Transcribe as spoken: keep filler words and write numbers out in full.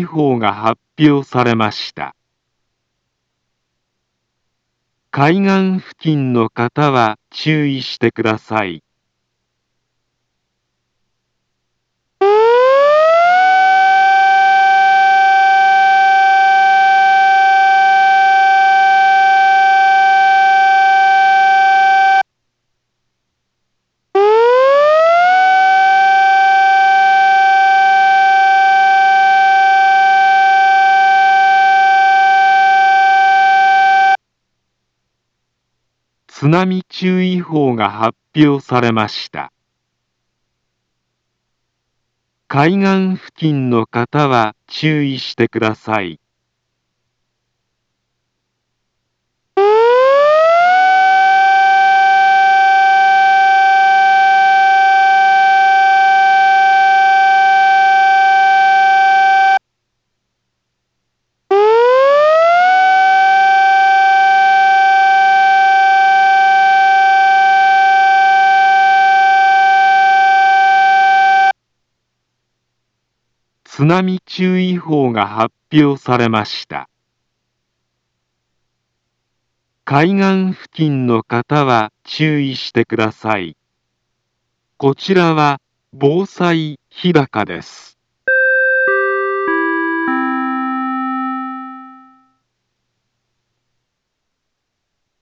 報が発表されました。海岸付近の方は注意してください。津波注意報が発表されました。海岸付近の方は注意してください。津波注意報が発表されました。海岸付近の方は注意してください。こちらは防災日高です。